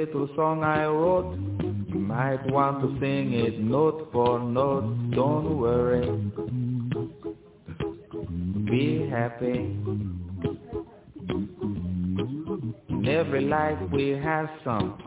little song I wrote. You might want to sing it note for note. Don't worry, be happy. In every life we have some